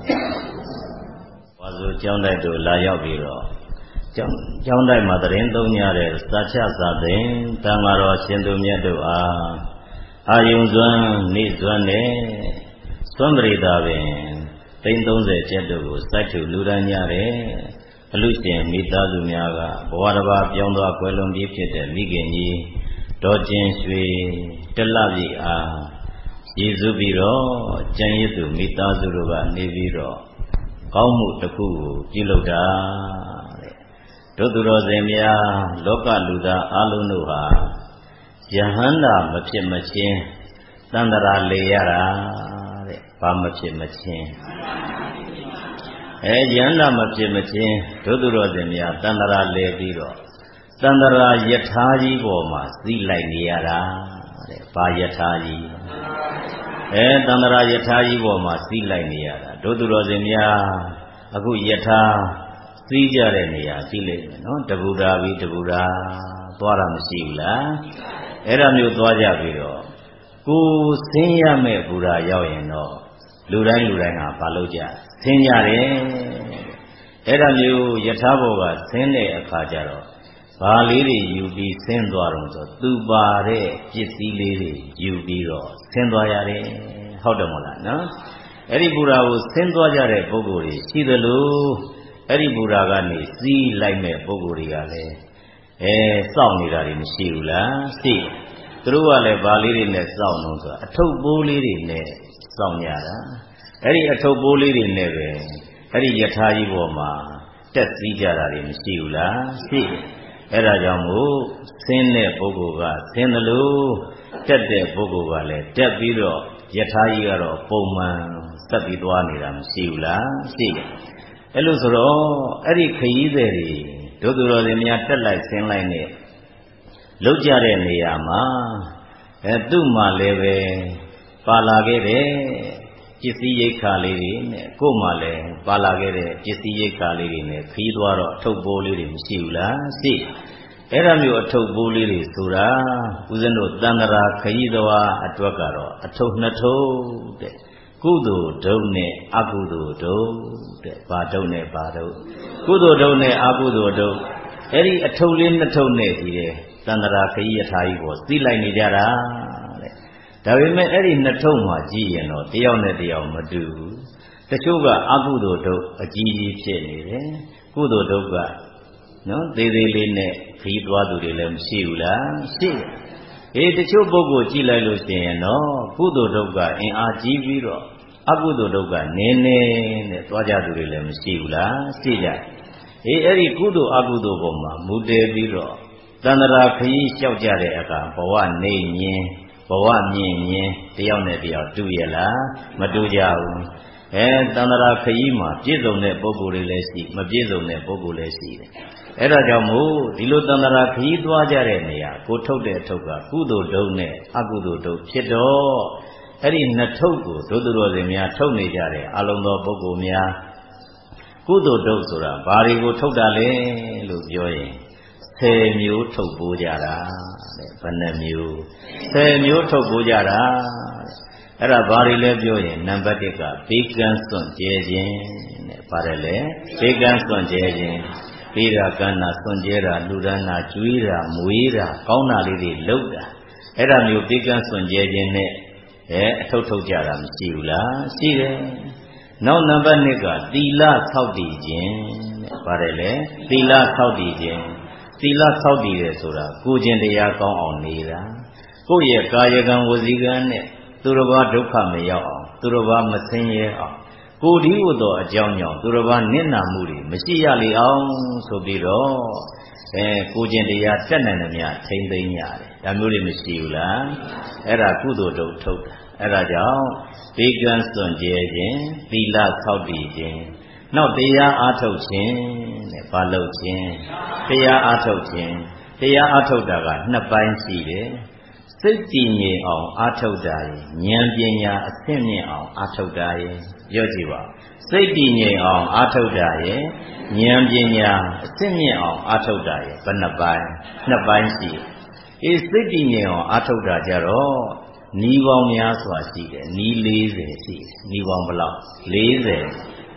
ဝါဆိုကျောင်းတိုက်တို့လာရောက်ပြီးတော့ကျောင်းတိုက်မှာသတင်းသုံးကြတဲ့စာချစာသိင်တန်ဃာတော်ရှင်သူမြတ်တို့အားအာယုံစွမ်းနေစွမ်းနဲ့သွမ်းပရိသာပင်သိန်း30ကျက်တို့ကိုစိုက်ထူလူဒန်းကြတယ်အလူရှင်မိသားစုများကဘဝတစ်ပါးပြောင်းသွားကွယ်လွန်ပြီးဖြစ်တဲ့မိခင်ကြီးဒေါ်ကျင်ရွှေတလပြည့်အားရည်စူးပြီးတော့ကျန်ရည်သူမိသားစုတို့ကနေပြီးတော့ကောင်းမှုတစ်ခုကိုပြုလုပ်တာတဲ့တို့သူတော်စင်များလောကလူသားအလုံးတို့ဟာယဟန္တာမဖြစ်မချင်းတန္တရာလေရတာတဲ့ဘာမဖြစ်မချင်းယဟန္တာမဖြစ်မချင်းတို့သူတော်စင်များတန္တရာလေပြီးတော့တန္တရာယထာကြီးပေါ်မှာစီးလိုက်နေရတာတဲ့ဘာယထာကြီးတန္တရာယထာကြီးပေါ်မှာစီးလိုက်နေရတာတို့သူတော်စင်များအခုယထာစီးကြတဲ့နေရာစီးလိုက်မယ်နော်တဘူတာပြီးတဘူတာသွားတာမရှိဘူးလားအဲ့ဒါမျိုးသွားကြပြီးတော့ကိုဆင်းရမဲ့ဘူတာရောက်ရင်တော့လူတိုင်းဟာမလုပ်ကြဆင်းကြတယ်အဲ့ဒါမျိုးယထာဘောကဆင်းတဲ့အခါကျတော့ဘာလေးတွေယူပြီးဆင်းသွားတော့ဆိုသူပါတဲ့ပစ္စည်းလေးတွေယူပြီးတော့ဆင်းသွားရတယ်ဟုတ်တယ်မဟုတ်လားနော်အဲ့ဒီဘူရာကိုဆင်းသွားကြတဲ့ပုဂ္ဂိုလ်တွေရှိသလိုအဲ့ဒီဘူရာကနေစီးလိုက်မဲ့ပုဂ္ဂိုလ်တွေကလည်းစောင့်နေတာတွေမရှိဘူးလားရှိသူတို့ကလည်းဘာလေးတွေနဲ့စောင့်လို့ဆိုအထုပ်ပိုးလေးတွေနဲ့စောင့်ကြတာအဲ့ဒီအထုပ်ပိုးလေးတွေနဲ့ပဲအဲ့ဒီယထာကြီးပေါ်မှာတက်စည်းကြတာတွေမရှိဘူးလားရှိအဲ့ဒါကြောင့်မို့ဆင်းတဲ့ပုဂ္ဂိုလ်ကဆင်းတယ်လို့တက်တဲ့ပုဂ္ဂိုလ်ကလည်းတက်ပြီးတော့ယထာကြီးကတော့ပုံမှန်တက်ပြီးသွားနေတာမရှိဘူးလားရှိတယ်အဲ့လိုဆိုတော့အဲ့ဒီခရီးသည်တွေဒုသူတော်တွေများတက်လိုက်ဆင်းလိုက်နဲ့လောက်ကြတဲ့နေရာမှာသူ့မှာလည်းပဲပါလာခဲ့တဲ့ပစ္စည်းရိက္ခာလေးတွေနဲ့ကို့မှာလည်းပါလာခဲ့တဲ့ပစ္စည်းရိက္ခာလေးတွေနဲ့ခီးသွားတော့အထုပ်ပိုးလေးတွေမရှိဘူးလားရှိအဲ့ဒါမျိုးအထုပ်ပိုးလေးတွေဆိုတာဦးဇင်းတို့တန္တရာခရီးသွားအတွက်ကတော့အထုပ်နှစ်ထုပ်တဲ့ကုသိုလ်ဒုံနဲ့အကုသိုလ်ဒုံတဲ့ဘာဒုံနဲ့ဘာဒုံကုသိုလ်ဒုံနဲ့အကုသိုလ်ဒုံအဲ့ဒီအထုပ်လေးနှစ်ထုပ်နဲ့ကြီးတယ်တန္တရာခရီးယထာကြီးကိုသိလိုက်နေကြတာတဲ့ဒါပေမဲ့အဲ့ဒီနှစ်ထုပ်မှာကြည့်ရင်တော့တယောက်နဲ့တယောက်မတူဘူးတချို့ကအကုသိုလ်ဒုံအကြီးကြီးဖြစ်နေတယ်ကုသိုလ်ဒုံကနော်သေးသေးလေးနဲ့ခရီးသွားသူတွေလည်းမရှိဘူးလားရှိတယ်တချို့ပုဂ္ဂိုလ်ကြည့်လိုက်လို့ရှိရင်တော့ကုသိုလ်ဒုက္ခအင်အားကြီးပြီးတော့အကုသိုလ်ဒုက္ခနည်းနည်းနဲ့သွားကြသူတွေလည်းမရှိဘူးလားရှိကြအဲ့ဒီကုသိုလ်အကုသိုလ်ပေါ်မှာမူတည်ပြီးတော့တန္တရာခရီးလျှောက်ကြတဲ့အခါဘဝနေငင်းဘဝမြင်ငင်းတယောက်နဲ့တယောက်တူရလားမတူကြဘူးတန္တရာခရီးမှာပြည့်စုံတဲ့ပုဂ္ဂိုလ်တွေလည်းရှိမပြည့်စုံတဲ့ပုဂ္ဂိုလ်လည်းရှိတယ်အဲ့ဒါကြောင့်မို့ဒီလိုတန္တရာခရီးသွားကြတဲ့နေရာကိုထုတ်တဲ့အထုပ်ကကုသိုလ်ဒုံနဲ့အကုသိုလ်ဒုံဖြစ်တော့အဲ့ဒီနှစ်ထုပ်ကိုဒုသူတော်စင်များထုတ်နေကြတဲ့အလုံးသောပုဂ္ဂိုလ်များကုသိုလ်ဒုံဆိုတာဘာတွေကိုထုတ်တာလဲလို့ပြောရင်10မျိုးထုတ်ပိုးကြတာတဲ့ဘယ်နှမျိုး10မျိုးထုတ်ပိုးကြတာအဲ့ဒါဘာတွေလဲပြောရင်နံပါတ်1ကဘေးကန်းစွန့်ကြဲခြင်းတဲ့ပါတယ်လေဘေးကန်းစွန့်ကြဲခြင်းပေးတာကမ်းတာစွန့်ကြဲတာလူဒန်းတာကျွေးတာမွေးတာကောင်းတာလေးတွေလုပ်တာအဲ့ဒါမျိုးပေးကမ်းစွန့်ကြဲခြင်းနဲ့အထုတ်ထုတ်ကြတာမရှိဘူးလားရှိတယ်နောက်နံပါတ်2ကသီလဆောက်တည်ခြင်းတဲ့ပါတယ်လေသီလဆောက်တည်ခြင်းသီလဆောက်တည်တယ်ဆိုတာကိုယ်ကျင့်တရားကောင်းအောင်နေတာကိုယ့်ရဲ့ကာယကံဝစီကံနဲ့သူတစ်ပါးဒုက္ခမရောက်အောင်သူတစ်ပါးမဆင်းရဲအောင်ကိုယ်ဒီဟုသောအကြောင်းကြောင့်သူတစ်ပါးနစ်နာမှုတွေမရှိရလေအောင်ဆိုပြီးတော့ကိုကျင့်တရားတက်နိုင်တယ်များထိမ့်သိမ်းရတယ်ဒါမျိုးတွေမရှိဘူးလားအဲ့ဒါကုသိုလ်ဒုထုတ်တာအဲ့ဒါကြောင့်ဘေးကန်းစွန့်ကြဲခြင်းသီလဆောက်တည်ခြင်းနောက်တရားအားထုတ်ခြင်းတဲ့ဘာလုပ်ခြင်းတရားအားထုတ်ခြင်းတရားအားထုတ်တာကနှစ်ပိုင်းရှိတယ်စိတ်ကြည်ငြိမ်အောင်အားထုတ်တာရယ်ဉာဏ်ပညာအဆင့်မြင့်အောင်အားထုတ်တာရယ်ပြောကြည့်ပါစိတ်တည်ငြိမ်အောင်အားထုတ်တာရယ်ဉာဏ်ပညာအဆင့်မြင့်အောင်အားထုတ်တာရယ်ဘယ်နှပိုင်းနှစ်ပိုင်းရှိစိတ်တည်ငြိမ်အောင်အားထုတ်တာကြတော့နီးပေါင်းများစွာရှိတယ်နီး40ရှိတယ်နီးပေါင်းဘယ်လောက်40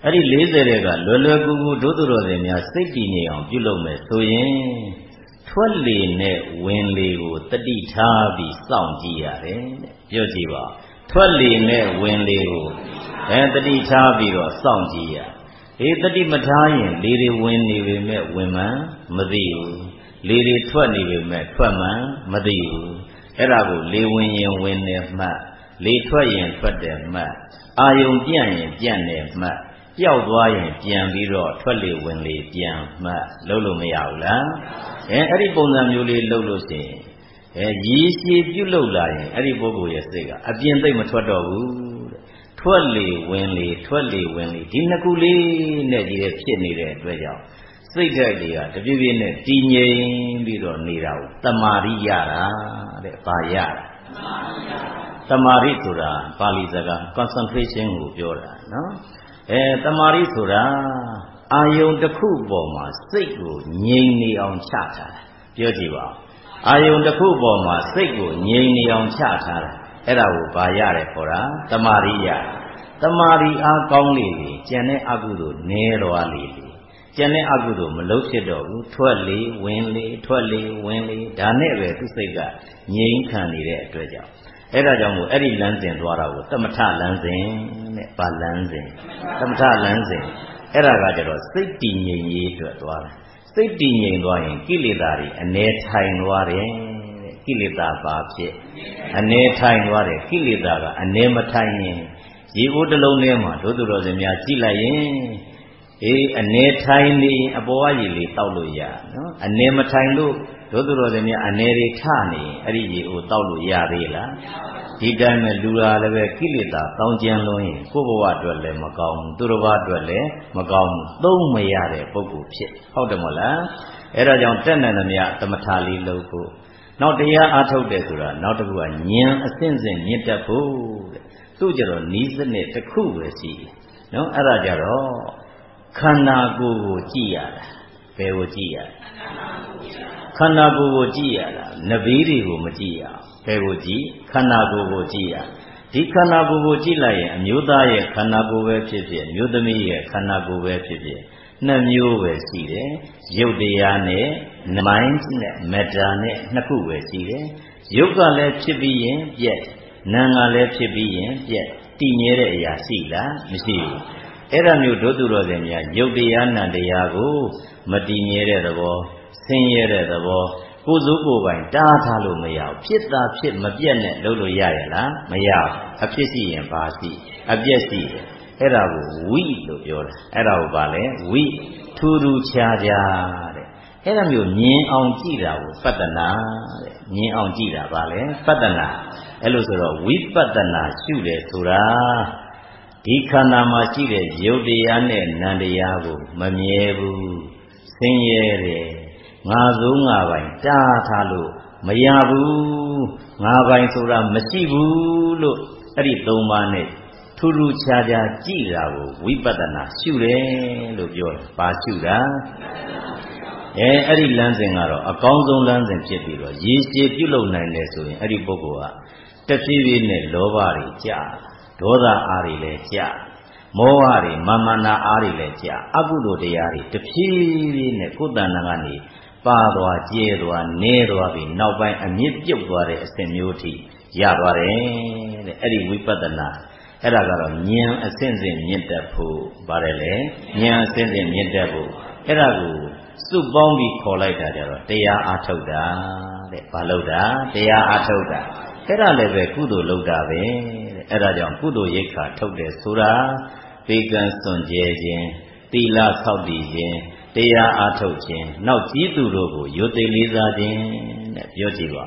အဲ့ဒီ40တဲ့ကလွယ်လွယ်ကူကူဒုသူတော်စင်များစိတ်တည်ငြိမ်အောင်ပြုလုပ်မယ်ဆိုရင်ထွက်လေနဲ့ဝင်လေကိုတတိထားပြီးစောင့်ကြည့်ရတယ်တဲ့ပြောကြည့်ပါထွက်လေနဲ့ဝင်လေကိုတတိထားပြီးတော့စောင့်ကြည့်ရတတိမထားရင်လေတွေဝင်နေပေမဲ့ဝင်မှန်းမသိဘူးလေတွေထွက်နေပေမဲ့ထွက်မှန်းမသိဘူးအဲ့ဒါကိုလေဝင်ရင်ဝင်တယ်မှတ်လေထွက်ရင်ထွက်တယ်မှတ်အာယုံပြန့်ရင်ပြန့်တယ်မှတ်ပျောက်သွားရင်ပြန်ပြီးတော့ထွက်လေဝင်လေပြန်မှတ်လုပ်လို့မရဘူးလားအဲ့ဒီပုံစံမျိုးလေးလုပ်လို့ရှိရင်ရည်ရှည်ပြုလုပ်လာရင်အဲ့ဒီပုဂ္ဂိုလ်ရဲ့စိတ်ကအပြင်းသိမ့်မထွက်တော့ဘူးထွက်လေဝင်လေထွက်လေဝင်လေဒီနှစ်ခုလေးနဲ့ကြီးတဲ့ဖြစ်နေတဲ့အတွက်ကြောင့်စိတ်ဓာတ်တွေကတပြည့်ပြည့်နဲ့တည်ငြိမ်ပြီးတော့နေတာကိုတမာရိရတာတဲ့ဘာရတာတမာရိဆိုတာပါဠိစကား concentration ကိုပြောတာနော်တမာရိဆိုတာအာယုံတစ်ခုပေါ်မှာစိတ်ကိုငြိမ်နေအောင်ချထားတာပြောကြည့်ပါအာယုံတစ်ခုပေါ်မှာစိတ်ကိုငြိမ်နေအောင်ချထားတာအဲ့ဒါကိုဘာရတယ်ခေါ်တာတမာရိယတမာရိအားကောင်းလေလေကျန်တဲ့အကုသိုလ်နည်းသွားလေလေကျန်တဲ့အကုသိုလ်မလုံးဖြစ်တော့ဘူးထွက်လေဝင်လေထွက်လေဝင်လေဒါနဲ့ပဲသူစိတ်ကငြိမ်ခံနေတဲ့အတွက်ကြောင့်အဲ့ဒါကြောင့်မို့အဲ့ဒီလမ်းစဉ်သွားတာကိုတမထလမ်းစဉ်နဲ့ဗာလမ်းစဉ်တမထလမ်းစဉ်အဲ့ဒါကကြတော့စိတ်တည်ငြိမ်ရေးအတွက်သွားတာစိတ်တည်ငြိမ်သွားရင်ကိလေသာတွေအနေထိုင်သွားတယ်တဲ့ကိလေသာဘာဖြစ်အနေထိုင်သွားတယ်ကိလေသာကအနေမထိုင်ရင်ရေအိုးတစ်လုံးထဲမှာဒုသူတော်စင်များကြည့်လိုက်ရင်အနေထိုင်နေရင်အပေါ်ကရေလေးတောက်လို့ရနော်အနေမထိုင်လို့ဒုသူတော်စင်များအနေတွေထနေရင်အဲ့ဒီရေအိုးတောက်လို့ရသေးလားဒီတိုင်းမဲ့လူလာလည်းပဲကိလေသာတောင်းကျမ်းလုံးရင်ကိုယ့်ဘဝအတွက်လည်းမကောင်းဘူးသူတစ်ပါးအတွက်လည်းမကောင်းဘူးသုံးမရတဲ့ပုဂ္ဂိုလ်ဖြစ်ဟုတ်တယ်မဟုတ်လားအဲ့ဒါကြောင့်တက်နိုင်သမျှသမထလေးလုပ်ဖို့နောက်တရားအားထုတ်တယ်ဆိုတာနောက်တစ်ခုကဉာဏ်အစဉ်စဉ်မြင့်တက်ဖို့တဲ့သူ့ကြတော့နီးစနစ်တစ်ခုပဲရှိတယ်နော်အဲ့ဒါကြတော့ခန္ဓာကိုယ်ကိုကြည့်ရတာဘယ်ကိုကြည့်ရခန္ဓာကိုယ်ကိုကြည့်ရတာနဗီးတွေကိုမကြည့်ရဘယ်ကိုကြည့်ခန္ဓာကိုယ်ကိုကြည့်ရဒီခန္ဓာကိုယ်ကိုကြည့်လိုက်ရင်အမျိုးသားရဲ့ခန္ဓာကိုယ်ပဲဖြစ်ဖြစ်အမျိုးသမီးရဲ့ခန္ဓာကိုယ်ပဲဖြစ်ဖြစ်နှစ်မျိုးပဲရှိတယ်ရုပ်တရားနဲ့ mind နဲ့ matter နဲ့နှစ်ခုပဲရှိတယ်ရုပ်ကလည်းဖြစ်ပြီးရင်ပြက်နာမ်ကလည်းဖြစ်ပြီးရင်ပြက်တည်မြဲတဲ့အရာရှိလားမရှိဘူးအဲ့ဒါမျိုးဒုသူတော်စင်များရုပ်တရားနာမ်တရားကိုမတည်မြဲတဲ့သဘောဆင်းရဲတဲ့သဘောကိုယ်စိုးကိုယ်ပိုင်တားထားလို့မရဘူးဖြစ်တာဖြစ်မပြတ်နဲ့လုပ်လို့ရရလားမရဘူးအဖြစ်ရှိရင်ဘာရှိအပြက်ရှိတယ်အဲ့ဒါကိုဝိလို့ပြောတာအဲ့ဒါကိုဗာလဲဝိထူထူခြားခြားတဲ့အဲ့ဒါမျိုးမြင်အောင်ကြည့်တာကိုပတ္တနာတဲ့မြင်အောင်ကြည့်တာဗာလဲပတ္တနာအဲ့လိုဆိုတော့ဝိပဿနာရှုတယ်ဆိုတာဒီခန္ဓာမှာရှိတဲ့ရုပ်တရားနဲ့နာမ်တရားကိုမမြဲဘူးဆင်းရဲတယ်ငါစိုးငါပိုင်တားထားလို့မရဘူးငါပိုင်ဆိုတာမရှိဘူးလို့အဲ့ဒီသုံးပါးနဲ့ထူးထူးခြားခြားကြည့်တာကိုဝိပဿနာရှုတယ်လို့ပြောတယ်။ဘာရှုတာအဲ့ဒီလမ်းစဉ်ကတော့အကောင်းဆုံးလမ်းစဉ်ဖြစ်ပြီးတော့ရေရှည်ပြုလုပ်နိုင်တယ်ဆိုရင်အဲ့ဒီပုဂ္ဂိုလ်ကတဖြည်းဖြည်းနဲ့လောဘတွေကြာဒေါသအားတွေလည်းကြာမောဟတွေမာမနာအားတွေလည်းကြာအကုသိုလ်တရားတွေတဖြည်းဖြည်းနဲ့ကိုယ်တဏ္ဍာကနေပါသွားကျဲသွားနဲသွားပြီးနောက်ပိုင်းအမြင့်ပြုတ်သွားတဲ့အစဉ်မျိုးထိရသွားတယ်တဲ့အဲ့ဒီဝိပဿနာအဲ့ဒါကတော့ဉာဏ်အစဉ်စဉ်မြင့်တက်ဖို့ပါတယ်လေဉာဏ်အစဉ်စဉ်မြင့်တက်ဖို့အဲ့ဒါကိုစုပေါင်းပြီးခေါ်လိုက်တာကြတော့တရားအားထုတ်တာတဲ့ဘာလို့တာတရားအားထုတ်တာအဲ့ဒါလည်းပဲကုသိုလ်လုပ်တာပဲတဲ့အဲ့ဒါကြောင့်ကုသိုလ်ရိက္ခာထုတ်တယ်ဆိုတာပေကံစွန့်ကြဲခြင်းသီလဆောက်တည်ခြင်းတရားအားထုတ်ခြင်းနောက်ကြီးသူတို့ကိုယုတ်သိလေးစားခြင်းတဲ့ပြောကြည့်ပါ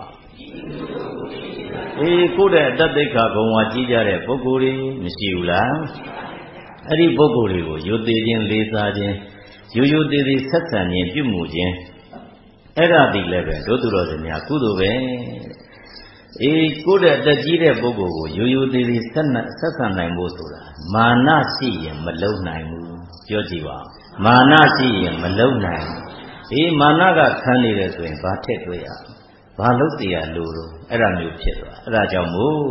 ကိုယ့်တဲ့အတ္တသိက္ခာဘုံဝါကြီးကြတဲ့ပုဂ္ဂိုလ်တွေမရှိဘူးလားအဲ့ဒီပုဂ္ဂိုလ်တွေကိုယုတ်သိခြင်းလေးစားခြင်းရိုးရိုးသေးသေးဆက်ဆံခြင်းပြုမှုခြင်းအဲ့ဒါဒီလည်းပဲဒုသူတော်စင်များကုသိုလ်ပဲကိုယ့်တဲ့အတ္တကြီးတဲ့ပုဂ္ဂိုလ်ကိုရိုးရိုးသေးသေးဆက်ဆံနိုင်ဖို့ဆိုတာမာနရှိရင်မလုံနိုင်ဘူးပြောကြည့်ပါမာနရှိရင်မလုံနိုင်ဘူးမာနကခံနေတယ်ဆိုရင်ဘာထက်တွေ့ရဘာလို့เสียလို့အဲ့ဒါမျိုးဖြစ်သွားအဲ့ဒါကြောင့်မို့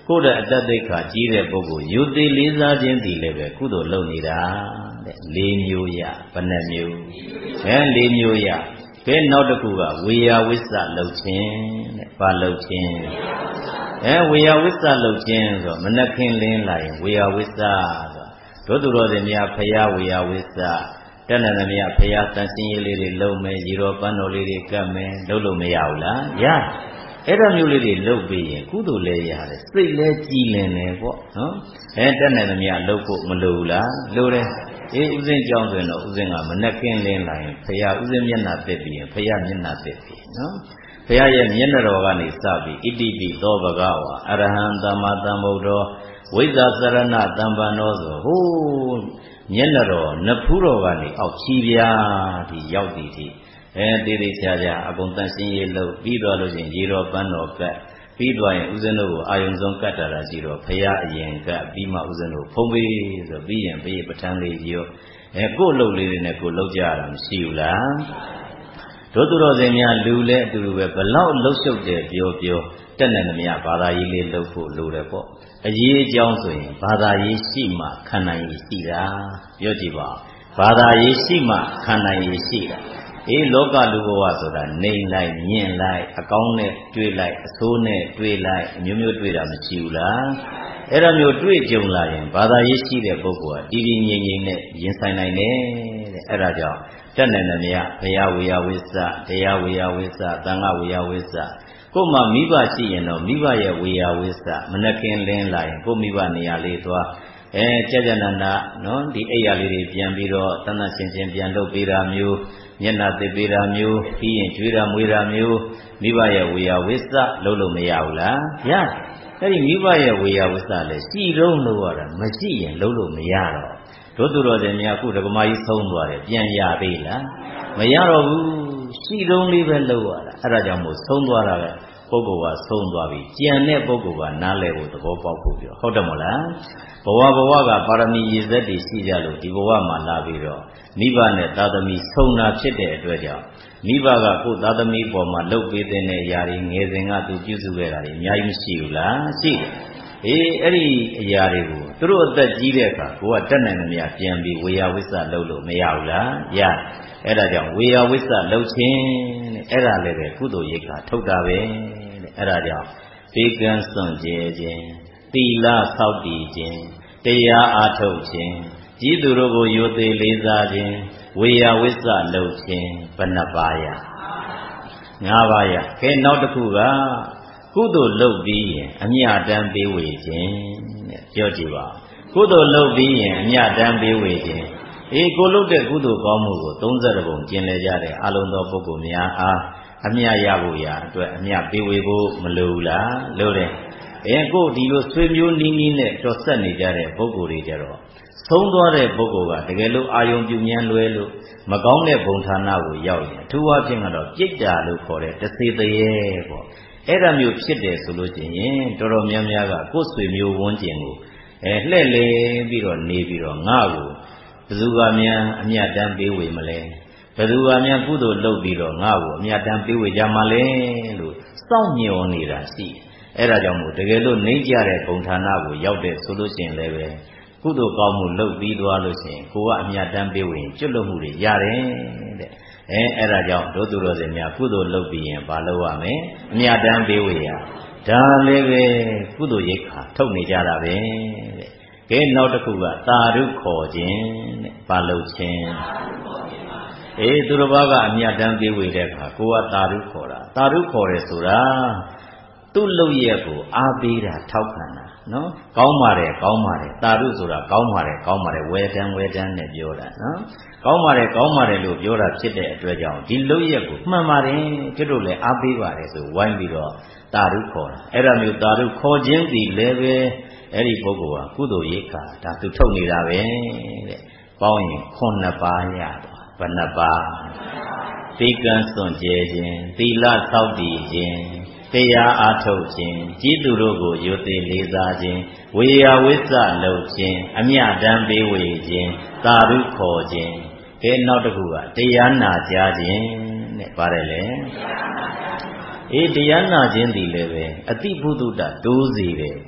ကိုယ်တဲ့အတ္တသိက္ခာကြီးတဲ့ပုဂ္ဂိုလ်ယုတိလေးစားခြင်းတည်လည်းပဲကုသိုလ်လုပ်နေတာတဲ့၄မျိုးရဘယ်နှမျိုး၄မျိုးရကဲနောက်တစ်ခုကဝေယဝိစ္စလုပ်ခြင်းတဲ့ဘာလုပ်ခြင်းဝေယဝိစ္စလုပ်ခြင်းဆိုမနှခင်လင်းလာရင်ဝေယဝိစ္စဆိုတို့သူတော်စင်များဖရာဝေယဝိစ္စတဏ္ဍနမြဖရာတန်ရှင်းရေးလေးတွေလုပ်မယ်ရေတော်ပန်းတော်လေးတွေကပ်မယ်လုပ်လို့မရဘူးလားရအဲ့ဒါမျိုးလေးတွေလုပ်ပြီးရင်ကုသိုလ်လည်းရတယ်စိတ်လည်းကြည်လင်တယ်ပေါ့နော်တဏ္ဍနမြလုပ်ဖို့မလိုဘူးလားလိုတယ်ဥစဉ်ကြောင်းဆိုရင်တော့ဥစဉ်ကမနှခင်လင်းလာရင်ဖရာဥစဉ်မျက်နှာတက်ပြီးရင်ဖရာမျက်နှာတက်ပြီးနော်ဘုရားရဲ့မျက်နှာတော်ကနေစပြီးဣတိပိသောဘဂဝါအရဟံသမ္မာသမ္ဗုဒ္ဓောဝိဇ္ဇာစရဏသမ္ပန္နောဆိုဟိုးမျက်နှာတော်နဖူးတော်ကနေအောက်ချီပြားဒီရောက်သည်ထိတေးသေးချာချာအကုန်တန်ရှင်းရေးလုပ်ပြီးသွားလို့ချင်းရေတော်ပန်းတော်ကတ်ပြီးသွားရင်ဥစဉ်တို့ကိုအာယုံဆုံးကတ်တာရှိတော့ဘုရားအရင်ကတ်ပြီးမှဥစဉ်တို့ဖုံးပေးဆိုပြီးရင်ဘေးပဋ္ဌာန်းလေးပြောကို့လှုပ်လေးတွေနဲ့ကို့လှုပ်ကြရတာမရှိဘူးလားတို့သူတော်စင်များလူလည်းအတူတူပဲဘလောက်လှုပ်ရှုပ်တယ်ပြောတဏ္ဍနမြဘာသာရေးလေးလှုပ်ဖို့လိုတယ်ပေါ့အရေးအကြောင်းဆိုရင်ဘာသာရေးရှိမှခံနိုင်ရည်ရှိတာပြောကြည့်ပါဘာသာရေးရှိမှခံနိုင်ရည်ရှိတာလောကလူဘဝဆိုတာနေလိုက်မြင်လိုက်အကောင်းနဲ့တွေ့လိုက်အဆိုးနဲ့တွေ့လိုက်အမျိုးမျိုးတွေ့တာမရှိဘူးလားအဲ့ဒါမျိုးတွေ့ကြုံလာရင်ဘာသာရေးရှိတဲ့ပုဂ္ဂိုလ်ကတည်တည်ငြိမ်ငြိမ်နဲ့ရင်ဆိုင်နိုင်တယ်တဲ့အဲ့ဒါကြောင့်တဏ္ဍနမြဘုရားဝေယဝိစ္စတရားဝေယဝိစ္စသံဃဝေယဝိစ္စကို့မှာမိဘရှိရင်တော့မိဘရဲ့ဝေယဝိစ္စမနှခင်လင်းလာရင်ကို့မိဘနေရာလေးသွားကြကြနနာနော်ဒီအိယာလေးတွေပြန်ပြီးတော့တဏ္ဍရှင်ချင်းပြန်လုပ်ပေးတာမျိုးမျက်နှာသစ်ပေးတာမျိုးပြီးရင်ကျွေးတာမွေးတာမျိုးမိဘရဲ့ဝေယဝိစ္စလုပ်လို့မရဘူးလားရအဲ့ဒီမိဘရဲ့ဝေယဝိစ္စလည်းရှိတော့လို့ရတာမရှိရင်လုပ်လို့မရတော့တို့သူတော်စင်များခုဒကမာကြီးဆုံးသွားတယ်ပြန်ရသေးလားမရတော့ဘူးရှိတုံးလေးပဲလုပ်ရတာအဲ့ဒါကြောင့်မို့ဆုံးသွားတာပဲပုဂ္ဂိုလ်ကဆုံးသွားပြီကြံတဲ့ပုဂ္ဂိုလ်ကနားလည်ဖို့သဘောပေါက်ဖို့ပြောဟုတ်တယ်မို့လားဘဝကပါရမီရည်စက်တွေရှိကြလို့ဒီဘဝမှာလာပြီးတော့မိဘနဲ့သာသမီဆုံးတာဖြစ်တဲ့အတွက်ကြောင့်မိဘကကိုယ်သာသမီပေါ်မှာလှုပ်ပေးတဲ့အရာတွေငယ်စဉ်ကသူပြုစုခဲ့တာတွေအများကြီးမရှိဘူးလားရှိတယ်အဲ့ဒီအရာတွေကိုသူတို့အသက်ကြီးတဲ့အခါကိုကတတ်နိုင်သမျှပြန်ပြီးဝေယဝိစ္စလုပ်လို့မရဘူးလားရအဲ့ဒါကြောင့်ဝေယဝိစ္စလုပ်ခြင်းတဲ့အဲ့ဒါလည်းပဲကုသိုလ်ရိပ်ခါထုတ်တာပဲတဲ့အဲ့ဒါကြောင့်ဘေကံစွန့်ကြဲခြင်းသီလဆောက်တည်ခြင်းတရားအားထုတ်ခြင်းကြီးသူတို့ကိုယုသေးလေးစားခြင်းဝေယဝိစ္စလုပ်ခြင်းဘယ်နှပါးရ၅ပါးရကဲနောက်တစ်ခုကကုသိုလ်လုပ်ပြီးရင်အမြတ်တမ်းပေးဝေခြင်းတဲ့ပြောကြည့်ပါကုသိုလ်လုပ်ပြီးရင်အမြတ်တမ်းပေးဝေခြင်းကိုလုပ်တဲ့ကုသိုလ်ကောင်းမှုကို30ပုံကျင်လေကြတဲ့အလုံးသောပုဂ္ဂိုလ်များအားအမြတ်ရဖို့ရာအတွက်အမြတ်ပေးဝေဖို့မလိုဘူးလားလိုတယ်ကိုဒီလိုဆွေမျိုးနီးနီးနဲ့တော်ဆက်နေကြတဲ့ပုဂ္ဂိုလ်တွေကြတော့ဆုံးသွားတဲ့ပုဂ္ဂိုလ်ကတကယ်လို့အာယုံပြုမြန်းလွဲလို့မကောင်းတဲ့ဘုံဌာနကိုရောက်ရင်အထူးအဖြင့်ကတော့ပြိတ္တာလို့ခေါ်တဲ့တစေတရေပေါ့အဲ့ဒါမျိုးဖြစ်တယ်ဆိုလို့ရှိရင်တော်တော်များများကကိုယ်ဆွေမျိုးဝန်းကျင်ကိုလှည့်လည်ပြီးတော့နေပြီးတော့ငါ့ကိုဘယ်သူကများအမြတ်တမ်းပေးဝေမလဲဘယ်သူကများကုသိုလ်လုပ်ပြီးတော့ငါ့ကိုအမြတ်တမ်းပေးဝေကြမှာလဲလို့စောင့်မျှော်နေတာရှိအဲ့ဒါကြောင့်မို့တကယ်လို့နှိမ့်ကြတဲ့ဘုံဌာနကိုရောက်တဲ့ဆိုလို့ရှိရင်လည်းပဲကုသိုလ်ကောင်းမှုလုပ်ပြီးသွားလို့ရှိရင်ကိုကအမြတ်တမ်းပေးဝင်ကျွတ်လို့မှုတွေရတယ်တဲ့အဲ့ဒါကြောင့်တို့သူတော်စင်များကုသိုလ်လုပ်ပြီးရင်ဘာလုပ်ရမလဲအမြတ်တမ်းပေးဝေရဒါလည်းပဲကုသိုလ်ရိပ်ခါထုတ်နေကြတာပဲတဲ့ကဲနောက်တစ်ခုကသာဓုခေါ်ခြင်းတဲ့ဘာလုပ်ခြင်းသူတစ်ပါးကအမြတ်တမ်းပေးဝေတဲ့အခါကိုကသာဓုခေါ်တာသာဓုခေါ်တယ်ဆိုတာသူ့လုပ်ရက်ကိုအားပေးတာထောက်ခံတာနော်ကောင်းပါတယ်သာဓုဆိုတာကောင်းပါတယ်ဝေတန်းနဲ့ပြောတာနော်ကောင်းပါတယ်လို့ပြောတာဖြစ်တဲ့အတွက်ကြောင့်ဒီလုပ်ရက်ကိုမှန်ပါတယ်ကျွတ်တို့လည်းအားပေးပါတယ်ဆိုဝိုင်းပြီးတော့သာဓုခေါ်တာအဲ့ဒါမျိုးသာဓုခေါ်ခြင်းဒီလည်းပဲအဲ့ဒီပုဂ္ဂိုလ်ကကုသိုလ်ရိပ်ခါဒါသူထုတ်နေတာပဲတဲ့ပေါင်းရင်9ပါးရသွားဘယ်နှပါးသိကံစွန့်ကြဲခြင်းသီလဆောက်တည်ခြင်းတရားအားထုတ်ခြင်းကြီးသူတို့ကိုယုသေးလေးစားခြင်းဝေယဝိစ္စလုပ်ခြင်းအမြတ်တမ်းပေးဝေခြင်းသာဓုခေါ်ခြင်းကဲနောက်တစ်ခုကတရားနာကြားခြင်းတဲ့ပါတယ်လေတရားနာခြင်းဒီလည်းပဲအတိဘုဒ္ဓတိုးစီတယ်ပေါ့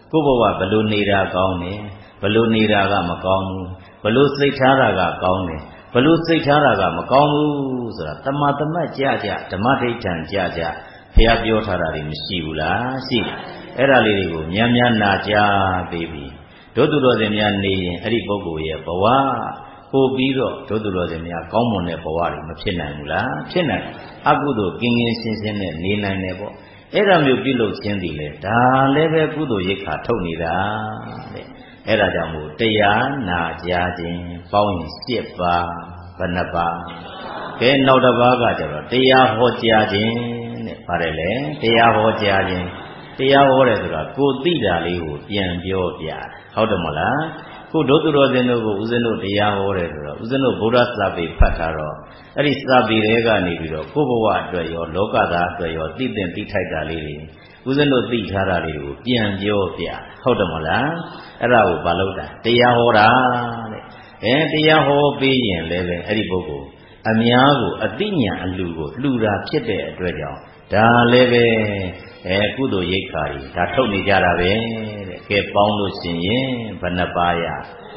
ကိုဘဝဘလို့နေတာကောင်းတယ်ဘလို့နေတာကမကောင်းဘူးဘလို့စိတ်ထားတာကကောင်းတယ်ဘလို့စိတ်ထားတာကမကောင်းဘူးဆိုတာတမတမတ်ကြကြဓမ္မဒိဋ္ဌံကြကြဘုရားပြောထားတာတွေမရှိဘူးလားရှိတယ်အဲ့ဒါလေးတွေကိုများများနာကြားပေးပြီးတို့သူတော်စင်များနေရင်အဲ့ဒီပုဂ္ဂိုလ်ရဲ့ဘဝပို့ပြီးတော့တို့သူတော်စင်များကောင်းမွန်တဲ့ဘဝတွေမဖြစ်နိုင်ဘူးလားဖြစ်နိုင်အကုသိုလ်ကင်းကင်းရှင်းရှင်းနဲ့နေနိုင်တယ်ပေါ့အဲ့ဒါမျိုးပြုလုပ်ခြင်းဒီလေဒါလည်းပဲကုသိုလ်ရိက္ခာထုတ်နေတာတဲ့အဲ့ဒါကြောင့်မို့တရားနာကြားခြင်းပေါင်းရင်7ပါးဘယ်နှပါးကဲနောက်တစ်ပါးကကျတော့တရားဟောကြားခြင်းတဲ့ပါတယ်လေတရားဟောကြားခြင်းတရားဟောတယ်ဆိုတာကိုသိတာလေးကိုပြန်ပြောပြဟုတ်တယ်မဟုတ်လားခုဒုသူတော်စင်တို့ကိုဦးဇင်းတို့တရားဟောတယ်ဆိုတော့ဦးဇင်းတို့ဗုဒ္ဓစာပေဖတ်ထားတော့အဲ့ဒီစာပေတွေကနေပြီးတော့ကိုယ့်ဘဝအတွက်ရောလောကသားအတွက်ရောသိသင်သိထိုက်တာလေးတွေဦးဇင်းတို့သိထားတာလေးကိုပြန်ပြောပြဟုတ်တယ်မဟုတ်လားအဲ့ဒါကိုမလုပ်တာတရားဟောတာတဲ့တရားဟောပေးရင်လည်းပဲအဲ့ဒီပုဂ္ဂိုလ်အများကိုအသိဉာဏ်အလှကိုလှူတာဖြစ်တဲ့အတွက်ကြောင့်ဒါလည်းပဲကုသိုလ်ရိက္ခာတွေဒါထုတ်နေကြတာပဲတဲ့ကဲပေါင်းလို့ရှင်ရင်ဘယ်နှပါးရ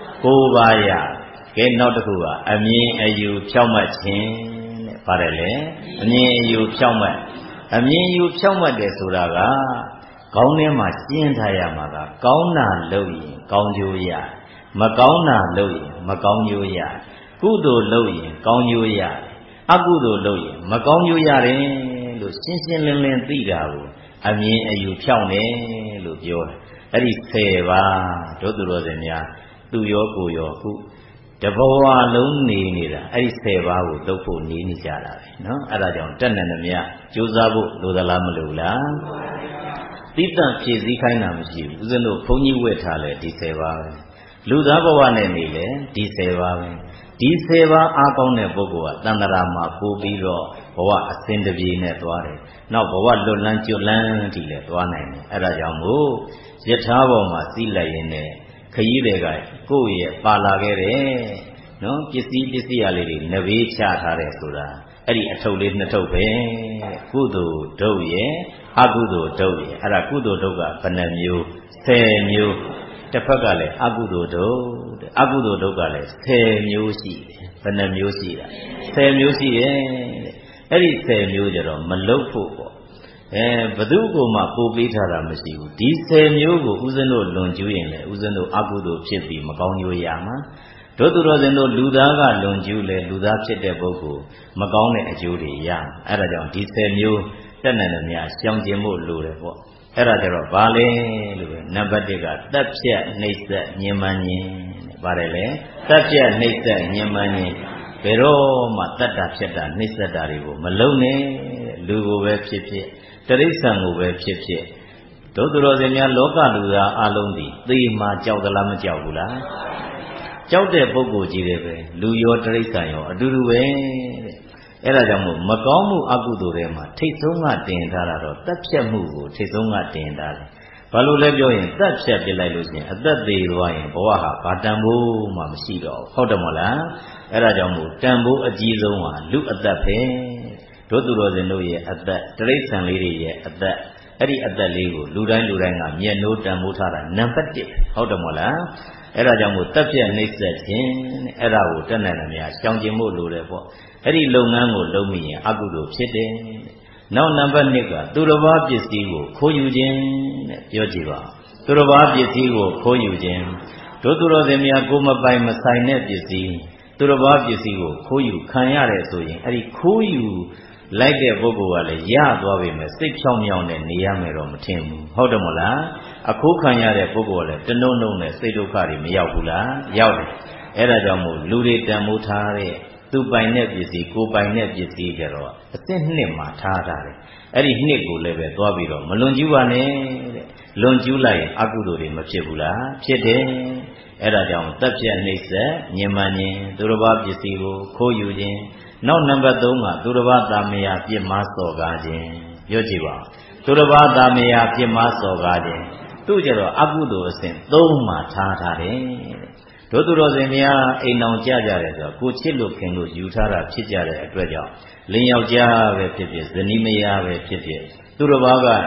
9ပါးရကဲနောက်တစ်ခုကအမြင်အယူဖြောင့်မတ်ခြင်းတဲ့ပါတယ်လေအမြင်အယူဖြောင့်မတ်အမြင်အယူဖြောင့်မတ်တယ်ဆိုတာကခေါင်းထဲမှာရှင်းထားရမှာကကောင်းတာလုပ်ရင်ကောင်းကျိုးရမကောင်းတာလုပ်ရင်မကောင်းကျိုးရကုသိုလ်လုပ်ရင်ကောင်းကျိုးရအကုသိုလ်လုပ်ရင်မကောင်းကျိုးရတယ်လို့ရှင်းရှင်းလင်းလင်းသိတာကိုအမြင်အယူဖြောင့်တယ်လို့ပြောတယ်အဲ့ဒီ10ပါးတို့သူတော်စင်များသူရောကိုရောခုတဘဝလုံးနေနေတာအဲ့ဒီ10ပါးကိုသုတ်ဖို့နေနေကြတာပဲနော်အဲ့ဒါကြောင့်တက်နေသမျှကြိုးစားဖို့လိုသလားမလိုလားတိတ္တဖြည့်စည်းခိုင်းတာမရှိဘူးဦးဇင်းတို့ဘုန်းကြီးဝတ်ထားလဲဒီ10ပါးပဲလူသားဘဝနဲ့နေလဲဒီ10ပါးပဲဒီ10ပါးအားကောင်းတဲ့ပုဂ္ဂိုလ်ကတန်ត្រာမှာပို့ပြီးတော့ဘဝအစဉ်တပြေနဲ့သွားတယ်နောက်ဘဝလွတ်လန်းကျွတ်လန်းထိလည်းသွားနိုင်တယ်အဲ့ဒါကြောင့်မို့ယထာဘောမှာစီးလိုက်ရင်လည်းခရီးတွေကကိုယ့်ရဲ့ပါလာခဲ့တယ်နော်ပစ္စည်းရလေးတွေနဘေးချထားတယ်ဆိုတာအဲ့ဒီအထုပ်လေး2ထုပ်ပဲကုသိုလ်ဒုတ်ရဲ့အကုသိုလ်ဒုတ်ရဲ့အဲ့ဒါကုသိုလ်ဒုတ်ကဘယ်နှမျိုး10မျိုးတစ်ဖက်ကလည်းအကုသိုလ်ဒုတ်တဲ့အကုသိုလ်ဒုတ်ကလည်း10မျိုးရှိတယ်ဘယ်နှမျိုးရှိတာ10မျိုးရှိတယ်တဲ့အဲ့ဒီ10မျိုးကြတော့မလုတ်ဖို့ပေါ့ဘသူကိုမှပို့ပေးထားတာမရှိဘူးဒီ10မျိုးကိုဦးဇင်းတို့လွန်ကျူးရင်လေဦးဇင်းတို့အကုသိုလ်ဖြစ်ပြီးမကောင်းကျိုးရမှာတို့သူတော်စင်တို့လူသားကလွန်ကျူးလေလူသားဖြစ်တဲ့ပုဂ္ဂိုလ်မကောင်းတဲ့အကျိုးတွေရအဲ့ဒါကြောင့်ဒီ10မျိုးတက်နိုင်တယ်များရှောင်ကျင်ဖို့လိုတယ်ပေါ့အဲ့ဒါကြတော့ဘာလဲလို့ပဲနံပါတ်1ကတက်ဖြတ်နှိပ်စက်ညှဉ်းပန်းခြင်းပါတယ်လေတက်ဖြတ်နှိပ်စက်ညှဉ်းပန်းခြင်းဘယ်တော့မှတတ်တာဖြတ်တာနှိပ်စက်တာတွေကိုမလုံနဲ့လူကိုပဲဖြစ်ဖြစ်တရိစ္ဆာန်ကိုပဲဖြစ်ဖြစ်တို့သူတော်စင်များလောကလူသားအလုံးဒီသေမှာကြောက်သလားမကြောက်ဘူးလားကြောက်တဲ့ပုဂ္ဂိုလ်ကြီးတွေပဲလူရောတရိစ္ဆာန်ရောအတူတူပဲတဲ့အဲ့ဒါကြောင့်မို့မကောင်းမှုအကုသိုလ်တွေမှာထိတ်ဆုံးကတင်ထားတာတော့တက်ဖြတ်မှုကိုထိတ်ဆုံးကတင်ထားတယ်ဘာလို့လဲပြောရင်တက်ဖြတ်ပြလိုက်လို့ရှိရင်အသက်သေးသွားရင်ဘဝဟာဘာတန်ဖိုးမှမရှိတော့ဘူးဟုတ်တယ်မဟုတ်လားအဲ့ဒါကြောင့်မို့တန်ဖိုးအကြီးဆုံးဟာလူအသက်ပဲတို့သူတော်စင်တို့ရဲ့အသက်တရိစ္ဆာန်လေးတွေရဲ့အသက်အဲ့ဒီအသက်လေးကိုလူတိုင်းကမျက်နှိုးတန်ဖိုးထားတာနံပါတ်1ဟုတ်တယ်မဟုတ်လားအဲ့ဒါကြောင့်မို့တက်ပြတ်နှိပ်စက်ခြင်းအဲ့ဒါကိုတက်နိုင်တယ်များရှောင်ကျင်ဖို့လိုတယ်ပေါ့အဲ့ဒီလုပ်ငန်းကိုလုပ်မိရင်အကုသိုလ်ဖြစ်တယ်နောက်နံပါတ်2ကသူတစ်ပါးပစ္စည်းကိုခိုးယူခြင်းတဲ့ပြောကြည့်ပါသူတစ်ပါးပစ္စည်းကိုခိုးယူခြင်းတို့သူတော်စင်များကိုမပိုင်မဆိုင်တဲ့ပစ္စည်းသူတစ်ပါးပစ္စည်းကိုခိုးယူခံရတယ်ဆိုရင်အဲ့ဒီခိုးယူလိုက်တဲ့ပုဂ္ဂိုလ်ကလည်းရသွားပြီမဲ့စိတ်ဖြောင်းမြောင်းနဲ့နေရမယ်တော့မထင်ဘူးဟုတ်တယ်မလားအခိုးခံရတဲ့ပုဂ္ဂိုလ်ကလည်းတနှုံနှုံနဲ့စိတ်ဒုက္ခတွေမရောက်ဘူးလားရောက်တယ်အဲ့ဒါကြောင့်မို့လူတွေတန်မိုးထားတဲ့သူပိုင်တဲ့ပစ္စည်းကိုပိုင်တဲ့ပစ္စည်းကြတော့အစ်စ်နှစ်မှာထားတယ်အဲ့ဒီနှစ်ကိုလည်းပဲသွားပြီးတော့မလွန်ကျူးပါနဲ့တဲ့လွန်ကျူးလိုက်ရင်အကုသိုလ်တွေမဖြစ်ဘူးလားဖြစ်တယ်အဲ့ဒါကြောင့်တက်ပြတ်နှိပ်စက်ညှဉ်းပန်းခြင်းသူတစ်ပါးပစ္စည်းကိုခိုးယူခြင်းနောက်နံပါတ်3ကသူတစ်ပါးသာမယာပြစ်မှားစော်ကားခြင်းပြောကြည့်ပါသူတစ်ပါးသာမယာပြစ်မှားစော်ကားခြင်းသူ့ကြတော့အကုသိုလ်အစဉ်3မှာထားတယ်တို့သူတော်စင်များအိမ်အောင်ကြကြတယ်ဆိုတော့ကိုချစ်လို့ခင်လို့ယူထားတာဖြစ်ကြတဲ့အတွက်ကြောင့်လင်းယောက်ျားပဲဖြစ်ဖြစ်ဇနီးမယားပဲဖြစ်ဖြစ်သူတစ်ပါးက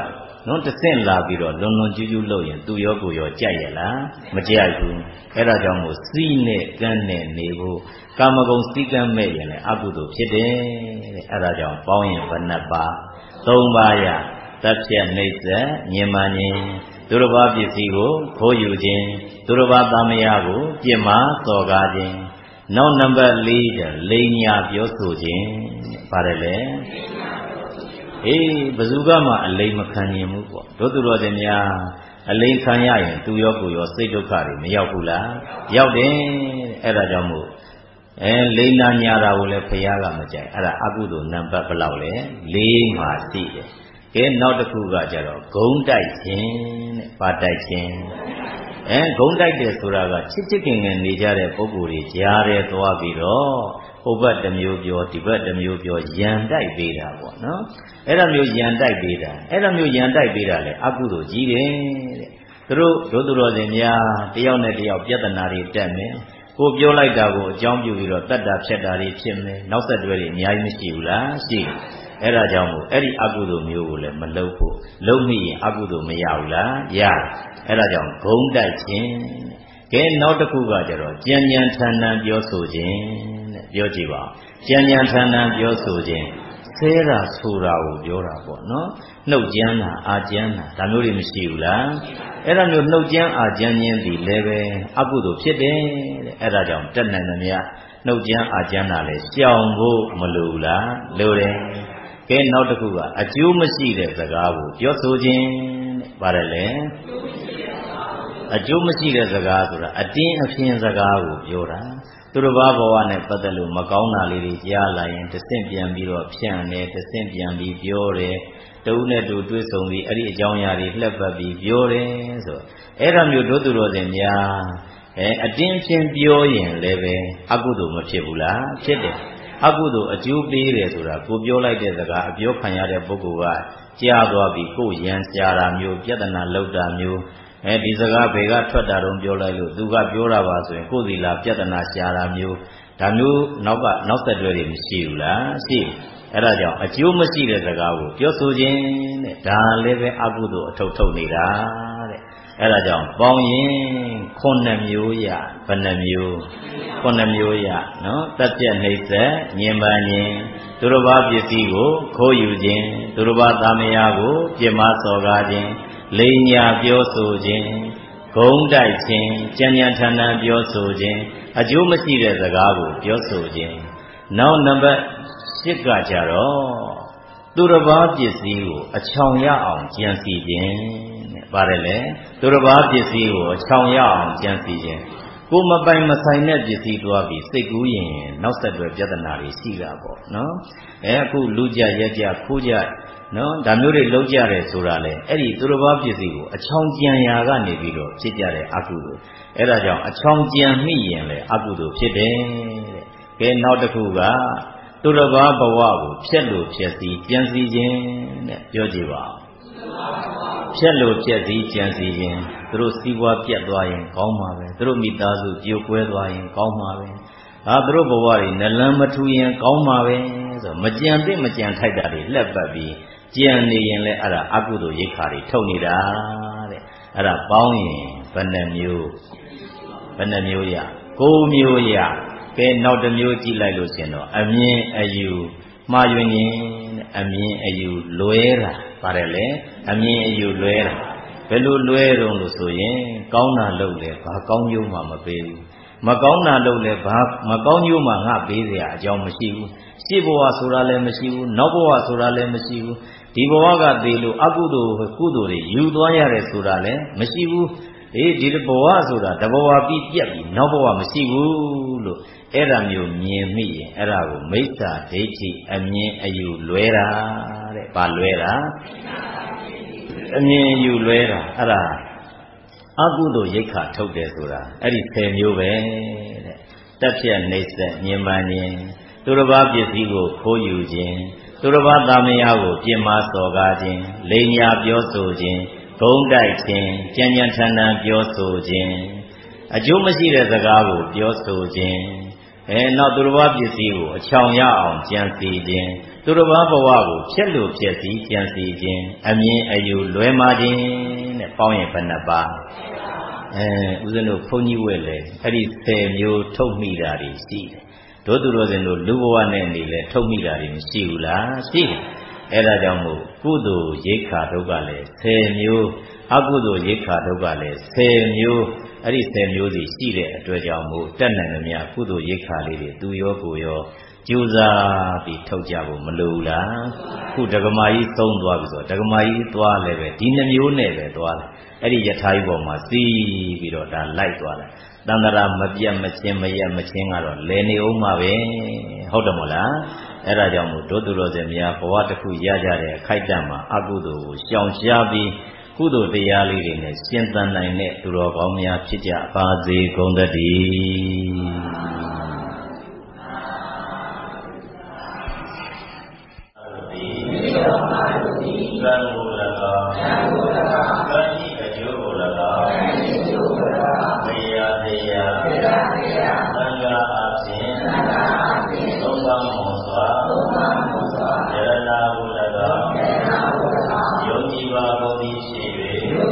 နော်တဆင့်လာပြီးတော့လွန်လွန်ကျူးကျူးလုပ်ရင်သူရောကိုရောကြိုက်ရလားမကြိုက်ဘူးအဲ့ဒါကြောင့်မို့စီးနဲ့ကန်းနဲ့နေဖို့ကာမဂုဏ်စည်းကမ်းမဲ့ရင်လည်းအကုသိုလ်ဖြစ်တယ်တဲ့အဲ့ဒါကြောင့်ပေါင်းရင်ဘယ်နှပါ၃ပါးရတပ်ဖြတ်နှိပ်စက်ညင်မာခြင်းသူတစ်ပါးပစ္စည်းကိုခိုးယူခြင်းသူတစ်ပါးသားမယားကိုပြစ်မှားစော်ကားခြင်းနောက်နံပါတ်၄လိန်ညာပြောဆိုခြင်းပါတယ်လေအေးဘယ်သူကမှအလိမ်မခံရင်ဘူးပေါ့တို့သူတော်စင်များအလိမ်ခံရရင်သူရောကိုရောစိတ်ဒုက္ခတွေမရောက်ဘူးလားရောက်တယ်အဲ့ဒါကြောင့်မို့လိန်နာညာတာကိုလည်းဘုရားကမကြိုက်အဲ့ဒါအကုသိုလ်နံပါတ်ဘယ်လောက်လဲ၄မှာရှိတယ်ကဲနောက်တစ်ခုကကြတော့ဂုံတိုက်ခြင်းတဲ့ပါတိုက်ခြင်းဂုံတိုက်တယ်ဆိုတာကချစ်ချစ်ခင်ခင်နေကြတဲ့ပုဂ္ဂိုလ်တွေကြားထဲသွားပြီးတော့ဟိုဘက်တစ်မျိုးပြောဒီဘက်တစ်မျိုးပြောယံတိုက်ပေးတာပေါ့နော်အဲ့ဒါမျိုးယံတိုက်ပေးတာအဲ့ဒါမျိုးယံတိုက်ပေးတာလေအကုသိုလ်ကြီးတယ်တဲ့သူတို့သူတော်စင်များတယောက်နဲ့တယောက်ပြဿနာတွေတက်မယ်ကိုပြောလိုက်တာကိုအကြောင်းပြုပြီးတော့တတ်တာဖြတ်တာတွေဖြစ်မယ်နောက်ဆက်တွဲတွေအများကြီးမရှိဘူးလားရှိအဲ့ဒါကြောင့်မို့အဲ့ဒီအကုသိုလ်မျိုးကိုလည်းမလုပ်ဖို့လုပ်မိရင်အကုသိုလ်မရဘူးလားရအဲ့ဒါကြောင့်ဂုံတိုက်ခြင်းကဲနောက်တစ်ခုကကြတော့ကြံကြံထန်ထန်ပြောဆိုခြင်းတဲ့ပြောကြည့်ပါကြံကြံထန်ထန်ပြောဆိုခြင်းဆဲတာဆိုတာကိုပြောတာပေါ့နော်နှုတ်ကြမ်းတာအာကြမ်းတာဒါမျိုးတွေမရှိဘူးလားအဲ့ဒါမျိုးနှုတ်ကြမ်းအာကြမ်းခြင်းဒီလည်းပဲအကုသိုလ်ဖြစ်တယ်တဲ့အဲ့ဒါကြောင့်တက်နိုင်သမျှနှုတ်ကြမ်းအာကြမ်းတာလည်းရှောင်ဖို့မလိုဘူးလားလိုတယ်ကဲနောက်တစ်ခုကအကျိုးမရှိတဲ့စကားကိုပြောဆိုခြင်းတဲ့ပါတယ်လေအကျိုးမရှိတဲ့စကားဆိုတာအတင်းအဖျင်းစကားကိုပြောတာသူတစ်ပါးဘဝနဲ့ပတ်သက်လို့မကောင်းတာလေးတွေကြားလာရင်တစ်ဆင့်ပြန်ပြီးတော့ဖြန့်တယ်တစ်ဆင့်ပြန်ပြီးပြောတယ်တူနဲ့တူတွေ့ဆုံပြီးအဲ့ဒီအကြောင်းအရာတွေလှက်ပတ်ပြီးပြောတယ်ဆိုအဲ့ဒါမျိုးတို့သူတော်စင်များအတင်းဖြင်းပြောရင်လည်းပဲအကုသိုလ်မဖြစ်ဘူးလားဖြစ်တယ်အကုသိုလ်အကျိုးပေးတယ်ဆိုတာကိုပြောလိုက်တဲ့စကားအပြောခံရတဲ့ပုဂ္ဂိုလ်ကကြားသွားပြီးကိုယ်ရန်ရှာတာမျိုးပြဿနာလောက်တာမျိုးဒီစကားဘယ်ကထွက်တာတော့ပြောလိုက်လို့သူကပြောတာပါဆိုရင်ကိုယ်စီလာပြဿနာရှာတာမျိုးဒါမျိုးနောက်ဆက်တွဲတွေမရှိဘူးလားရှိအဲ့ဒါကြောင့်အကျိုးမရှိတဲ့စကားကိုပြောဆိုခြင်းတဲ့ဒါလည်းပဲအကုသိုလ်အထုတ်ထုတ်နေတာတဲ့အဲ့ဒါကြောင့်ပေါင်းရင်9မျိုးရဘယ်နှမျိုး9မျိုးရနော်တက်ပြက်နှိမ့်ဆက်ညင်ပန်းခြင်းသူတစ်ပါးပစ္စည်းကိုခိုးယူခြင်းသူတစ်ပါးသားမယားကိုပြစ်မှားစော်ကားခြင်းလိန်ညာပြောဆိုခြင်းဂုံးတိုက်ခြင်းကြံ့ကြံ့ထန်ထန်ပြောဆိုခြင်းအကျိုးမရှိတဲ့စကားကိုပြောဆိုခြင်းနောက်နံပါတ်8ကကြတော့သူတစ်ပါးပစ္စည်းကိုအချောင်ရအောင်ကြံစီခြင်းတဲ့ပါတယ်လေသူတစ်ပါးပစ္စည်းကိုအချောင်ရအောင်ကြံစီခြင်းကိုမပိုင်မဆိုင်တဲ့ပစ္စည်းသွားပြီးစိတ်ကူးရင်နောက်ဆက်တွဲပြဿနာတွေရှိတာပေါ့နော်အခုလူကြရက်ကြခိုးကြနော်ဒါမျိုးတွေလုံးကြတယ်ဆိုတာလေအဲ့ဒီသူတစ်ပါးပစ္စည်းကိုအချောင်ကြံရာကနေပြီးတော့ဖြစ်ကြတဲ့အကုသိုလ်အဲ့ဒါကြောင့်အချောင်ကြံမိရင်လေအကုသိုလ်ဖြစ်တယ်တဲ့ကဲနောက်တစ်ခုကသူတစ်ပါးဘဝကိုဖြက်လို့ဖြက်စီကြံစီခြင်းတဲ့ပြောကြည့်ပါဖြက်လို့ဖြက်စီကြံစီခြင်းသူတို့စီးပွားပြတ်သွားရင်ကောင်းပါပဲသူတို့မိသားစုပြိုကွဲသွားရင်ကောင်းပါပဲသူတို့ဘဝတွေနလန်မထူရင်ကောင်းပါပဲဆိုမကြံသိမကြံထိုက်တာတွေလှက်ပတ်ပြီးကြံနေရင်လည်းအဲ့ဒါအကုသိုလ်ရိက္ခာတွေထုတ်နေတာတဲ့အဲ့ဒါပေါင်းရင်ဘယ်နှမျိုးရ9မျိုးရကဲနောက်တစ်မျိုးကြည့်လိုက်လို့ရှင်တော့အမြင်အယူမှားယွင်းခြင်းအမြင်အယူလွဲတာပါတယ်လေအမြင်အယူလွဲတာဘယ်လိုလွဲတုံးလို့ဆိုရင်ကောင်းတာလုပ်လေဘာကောင်းကျိုးမှမပေးဘူးမကောင်းတာလုပ်လေဘာမကောင်းကျိုးမှငါပေးเสียအကြောင်းမရှိဘူးရှေ့ဘဝဆိုတာလည်းမရှိဘူးနောက်ဘဝဆိုတာလည်းမရှိဘူးဒီဘဝကသေလို့အကုသိုလ်ကုသိုလ်တွေယူသွားရတယ်ဆိုတာလည်းမရှိဘူးဒီဘဝဆိုတာတဘဝပြီးပြက်ပြီးနောက်ဘဝမရှိဘူးလို့အဲ့ဒါမျိုးမြင်မိရင်အဲ့ဒါကိုမိစ္ဆာဒိဋ္ဌိအမြင်အယူလွဲတာတဲ့ဘာလွဲတာအမြင်အယူလွဲတာအဲ့ဒါအကုသိုလ်ရိက္ခာထုတ်တယ်ဆိုတာအဲ့ဒီ10မျိုးပဲတဲ့တက်ဖြတ်နှိမ့်ဆက်ညင်ပန်းခြင်းသူတစ်ပါးပစ္စည်းကိုခိုးယူခြင်းသူတစ်ပါးသားမယားကိုပြစ်မှားစော်ကားခြင်းလိန်ညာပြောဆိုခြင်းဂုံးတိုက်ခြင်းကြံ့ကြံ့ထန်ထန်ပြောဆိုခြင်းအကျိုးမရှိတဲ့စကားကိုပြောဆိုခြင်းနောက်သူတစ်ပါးပစ္စည်းကိုအချောင်ရအောင်ကြံစီခြင်းသူတစ်ပါးဘဝကိုဖြက်လို့ဖြက်စီကြံစီခြင်းအမြင်အယူလွဲမှားခြင်းတဲ့ပေါင်းရင်ဘယ်နှပါဦးဇင်းတို့ဘုန်းကြီးဝဲလေအဲ့ဒီ10မျိုးထုတ်မိတာတွေရှိတယ်တို့သူတော်စင်တို့လူဘဝနဲ့နေလဲထုတ်မိတာတွေမရှိဘူးလားရှိတယ်အဲ့ဒါကြောင့်မို့ကုသိုလ်ရိက္ခာဒုက္ခလည်း10မျိုးအကုသိုလ်ရိက္ခာဒုက္ခလည်း10မျိုးအဲ့ဒီ10မျိုးစီရှိတဲ့အတွက်ကြောင့်မို့တက်နိုင်သမျှကုသိုလ်ရိက္ခာလေးတွေသူရောကိုရောကြိုးစားပြီးထုတ်ကြဖို့မလိုဘူးလားခုဒကမာကြီးသုံးသွားပြီဆိုတော့ဒကမာကြီးသွားလည်းပဲဒီနှမျိုးနဲ့ပဲသွားတယ်အဲ့ဒီယထာကြီးပေါ်မှာစီးပြီးတော့ဒါလိုက်သွားတယ်တန္တရာမပြတ်မချင်းမရက်မချင်းကတော့လဲနေအောင်မှာပဲဟုတ်တယ်မို့လားအဲ့ဒါကြောင့်မို့တို့သူတော်စင်များဘဝတစ်ခုရကြတဲ့အခိုက်အတန့်မှာအကုသိုလ်ကိုရှောင်ရှားပြီးကုသိုလ်တရားလေးတွေနဲ့ရှင်းသန်နိုင်တဲ့သူတော်ကောင်းများဖြစ်ကြပါစေကုန်သတည်းသံဃာ၎င်းကံဤအကျိုးကို၎င်းတရားသံဃာအဖြစ်သုံးပါးမောစွာယရနာကို၎င်းယုံကြည်ပါကုန်သည်ဖြစ်၍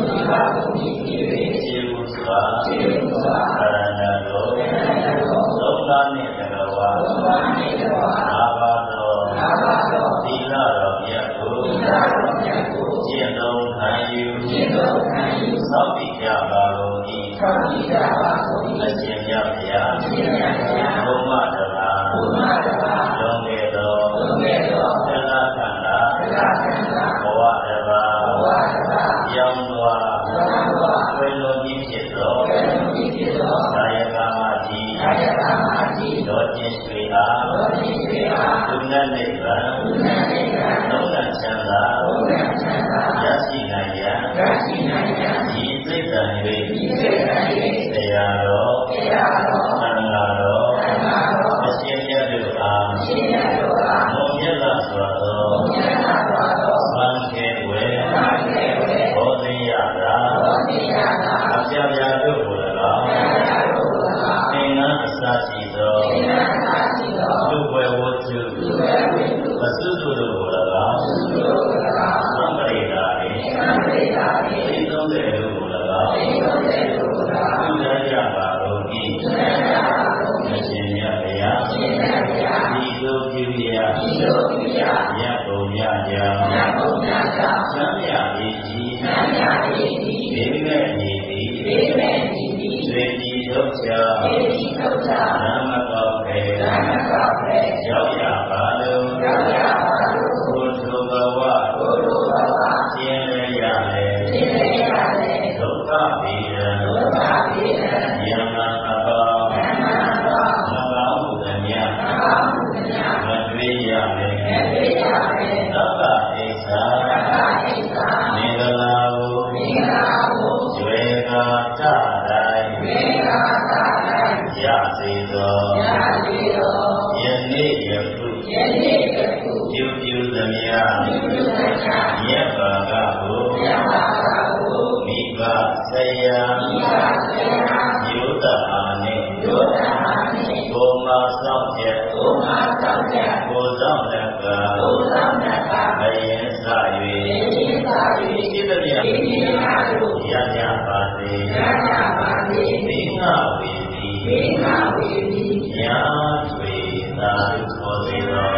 ခြေဥစွာသရဏတော်သုံးပါးနှင့်တကဝါအာဘာတော်သီလတော်မြတ်ကိုကျင့်သုံးခံယူသောက်တည်ကြပါကုန်၏အရှင်မြတ်ဗျာဘုမ္မတရာလွန်ခဲ့သောသလခန္ဓာဘဝတပါပြောင်းသွားဝေလွန်ကြီးဖြစ်သောသာယကမကြီးတော်ကျင်ရွှေအားသူနတ်နိဗ္ဗာန်သုံးလချမ်းသာရရှိနိုင်ရန်ဒီစိတ်တန်၍တရားတော်သံဃာတော်အရှင်မြတ်တို့အားမုံမြတ်လာစွာသောသံဃေဝေဘောဓိယတာအပြာပြာတို့ကို၎င်းသင်္ကန်းအစရှိသောလူဝဲဝတ္ထုအစုစုတို့ကို၎င်းသံပရိဒါ၏သိသုံးတဲ့တို့ကို၎င်းပြုတတ်ကြပါကုန်၏အရှင်မြတ်ဗျာဒီလိုပြုရမြတ်ဘုံမြတ်ကြောင့်ချမ်းမြတ်၏ဒီမဲ့ညီသည်ဆွေကြီးထုတ်ချနာမတော်ခေရောက်ရပါလို့ဘုထုဘဝရှင်းလေရလေဒုက္ခဗေဒယမအပေါင်းမကောင်းမှုသည်များမတွေ့ရလေသဗ္ဗအိစ္ဆာမင်္ဂလာကိုကျွေကာတတိုင်းရစေသောယနေ့ယခုပြုပြုသမျှမြတ်ဘာကကိုမိဘဆရာယောတအာနှင့်ကိုမဆောင်ချက်ကိုဆောင်လက်ကဘယင်းစ၍ရှိသမျှရကြပါစေသင်္ဃဝေသည်ညာထွေသာသောစေသော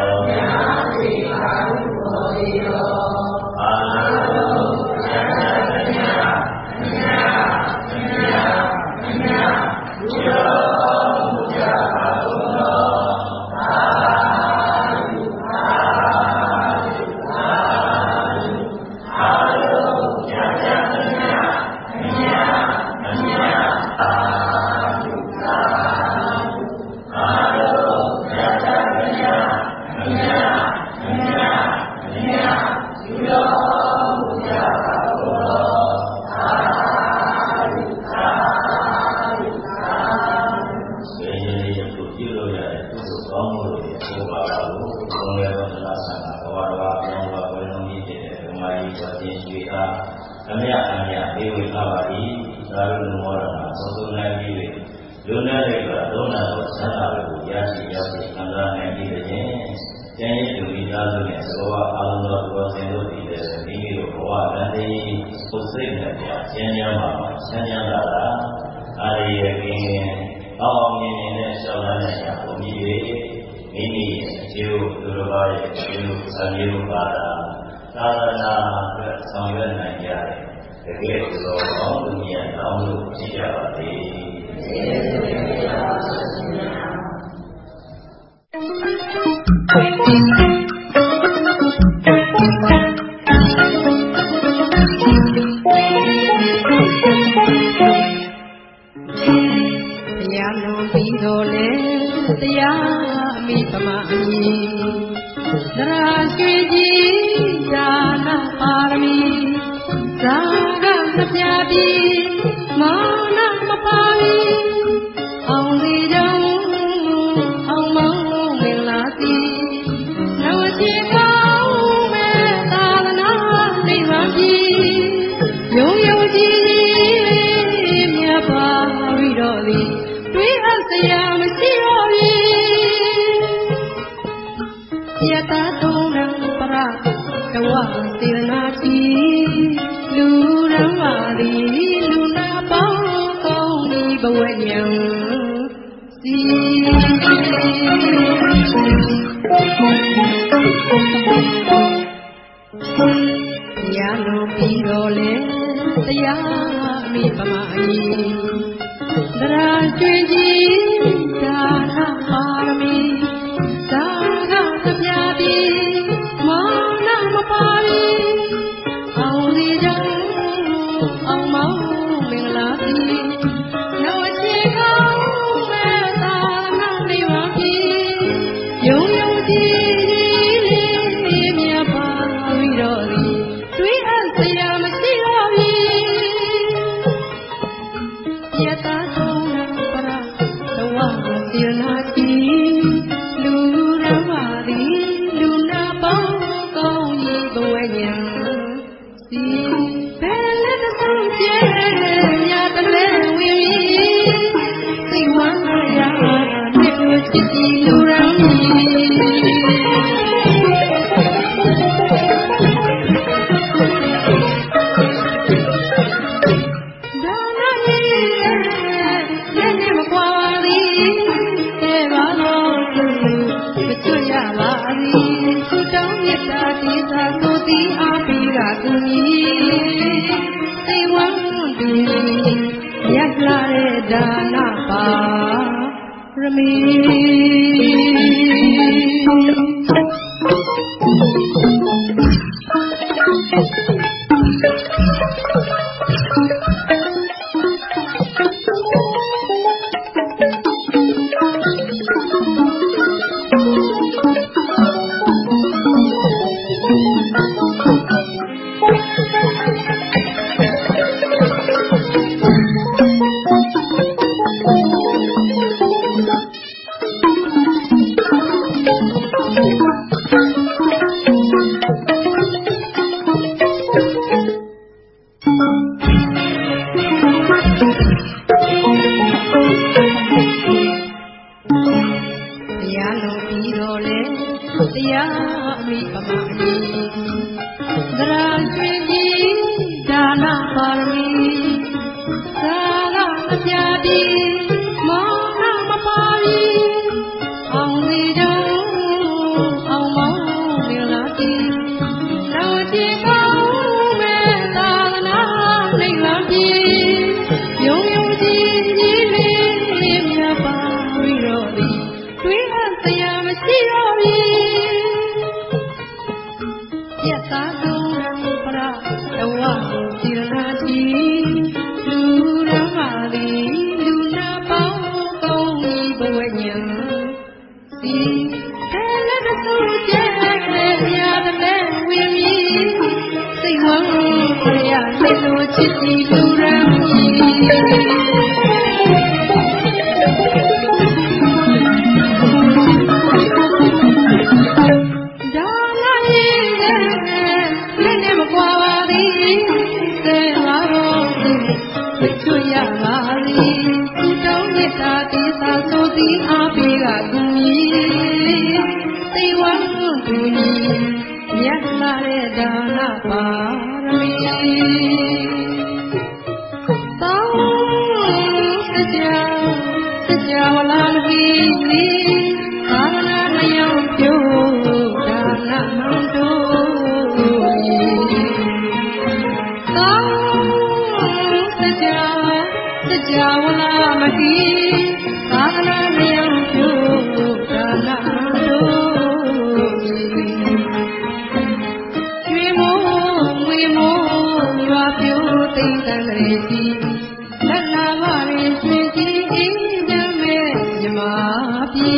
အာလုံးရကြသမျှရနဲ့သဘောအားလုံးသောဘောဇင်တို့ဒီတဲ့မိမိတို့ဘဝတန်တိပုစိတ်နဲ့ပြချမ်းချမ်းပါချမ်းချမ်းသာတာအာရိယကင်းအောင်မြင်နေတဲ့ရှောင်းလန်းတဲ့ရာဘုံကြီးတွေမိမိရဲ့အကျိုးသူတော်ဘာရဲ့အကျိုးဆံမျိုးပါတာသာသနာအတွက်ဆောင်ရွက်နိုင်ကြတယ်တကယ်ဆိုတော့သူများတောင်းလို့ကြည့်ကြပါလေတရားလုံးပြီးတော့လေတရားမိပမာအီသရာရွှေကြီးဒါနပါရမီဇာကမပြပြီမာနမပါပြီအောင်ဒီကြောင့်အောင်မောင်းမင်္ဂလာစီနဝတိကောင်းမဲ့သာသနာနိဗ္ဗာန်ကြီးယုံယုံကြည်မြတ်ပါပြီးတော့သည်တွေးအပ်စရာမရှိတော့ပြီယတတုံးံပရတဝစေနာတိလူရမ်းပါသည်လူနာပေါင်းကောင်းဒီဘဝညံစီရလို့ပြီးတော့လေတရားမိပမာအီသရာကျွေးကြီးဒါနပါရမီဇာကသပြာပြီမာနမပါပြီအောင်ဒီကြောင့်အောင်မောင်းမင်္ဂလာပြီနောက်ချေကောင်းမဲ့သာနာနိဗ္ဗာန်ကြီးယုံယုံကြည်မြတ်ပါပြီးတော့သည်တွေးအပ်စရာမရှိတော့ပြီယတတုံးပရတဝစေနာတိလူရမ်းပါသည်လူနာပေါင်းကောင်းကြီးဘဝညံစီဘယ်လက်တဆုံးကျဲရတလဲဝင်ပြီးစိတ်ဝမ်းရနှစ်ကိုချစ်ကြည်လူရမ်းကူညီစိတ်ဝမ်းပြီးရက်လာတဲ့ဒါနပါရမီသိဝံသူညီမြတ်လာတဲ့ဒါနပါရမီသောစကြဝဠာမဂီသာသနာမယံကျိုးဒါနမန္တုသောစကြဝဠာမဂီသာသနာမယံကျိုးဒါနမန္တုရွှေမိုးငွေမိုးရွာပြိုသိမ့်တန်ကြည်စီလက်လာပါရင်ရွှေကြီးအေးချမ်းမဲ့မြမပြေ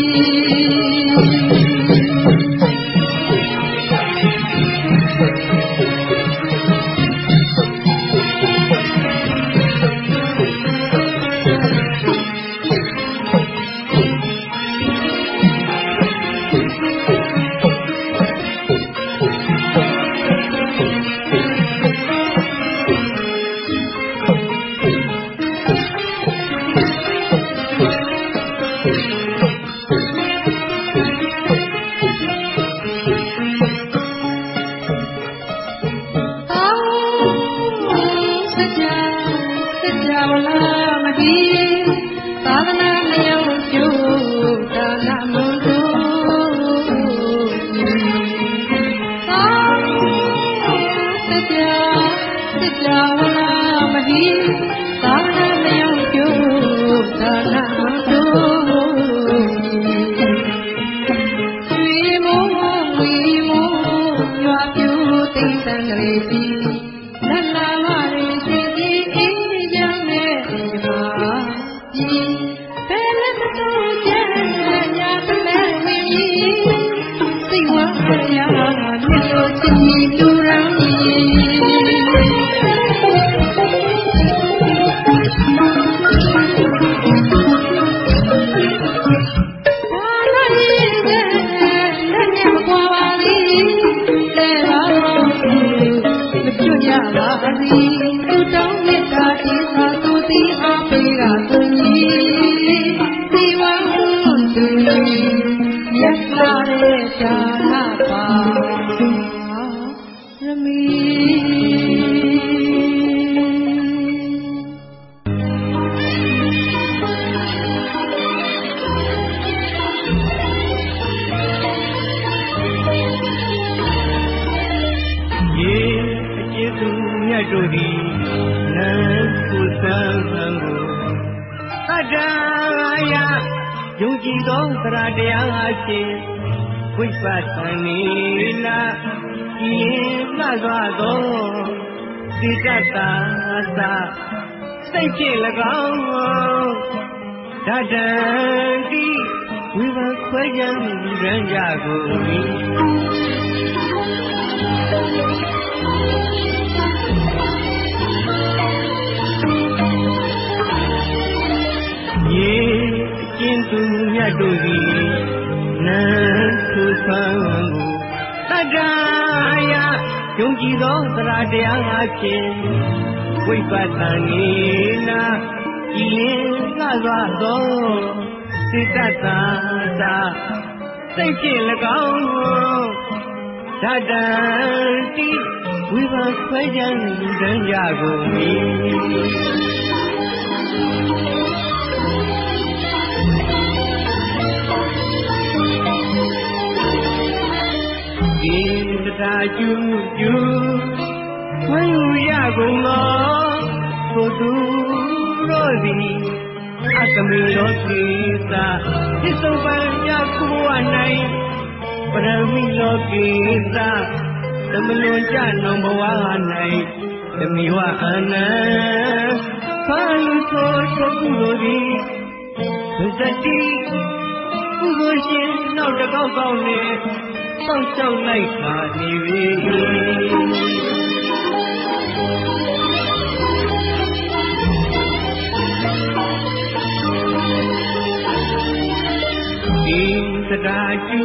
သာသနာမယံကျိုးဒါနမန္တုသောစကြဝဠာမဂီသာသနာမယံကျိုးဒါနမန္တုရွှေမိုးငွေမိုးရွာပြိုသိမ့်တန်ကြည်စီလက်လာပါရင်ရွှေကြီးအေးချမ်းမဲ့မြမဘယ်လက်တော့ကျန်ညာတလဲဝင်ကြီးစိတ်ဝမ်းရာမြတ်လို့ချစ်ပြီးလူရန်ပါစီသူတောင်းမေတ္တာတိသာသူတိအားပေးကသူကြီးဒီဝံသူမြတ်လာတဲ့ဒါနပါရမီတို့သည်နန်းကိုစံကိုသတ္တရာယုံကြည်သောသရတရားအရှင်ဝိပဿနာနာဤမှစွာသောစိတ္တသာသာစိတ်ဖြင့်၎င်းဓာတံတိဝိပဿခွဲခြားမှုရန်ကြကုန်၏ရေအကျဉ်သူမြတ်တို့သည်နန်းသူဆန်းကိုတတ္တရာယုံကြည်သောသရတရားအဖြစ်ဝိပဿနာဤလှစွာသောစိတ္တသာသာစိတ်ဖြင့်၎င်းဓာတံတိဝိပဿခွဲခြားလူတန်းကြကုန်၏ဒီတရားကျူခွင့်ရကုန်သောသို့သူတို့သည်အတမေလောကိသာသစ္စုပ္ပန်ယခုဘဝ၌ပရမိလောကိသာသမလွန်ကြနောင်ဘဝ၌ဓမိဝအနံဖာလူသောကုသိုလ်သည်သတိကုသိုလ်ရှင်နောက်တစ်ခေါက်ကောင်းနဲ့စောင့်ရှောက်လိုက်ပါနေပြီဒီတရားကျူ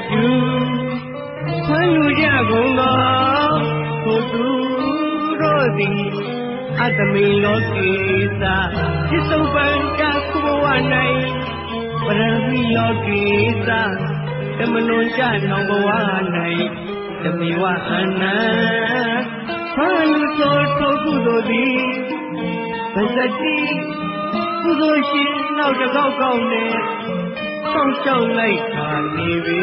ခွင့်ယူကြကုန်သောသို့သူတို့သည်အတမေလောကိသာသစ္စုပ္ပန်ကြခုဘဝ၌ပရမိလောကိသာတမလွန်ကြနောင်ဘဝ၌တမီဝအနန္တဘာလူသောထိုကုသိုလ်သည်ဗဇတိကုသိုလ်ရှင်နောက်တစ်ခေါက်ကောင်းနဲ့ဆောင်းရှောက်လိုက်ခါနေပြီ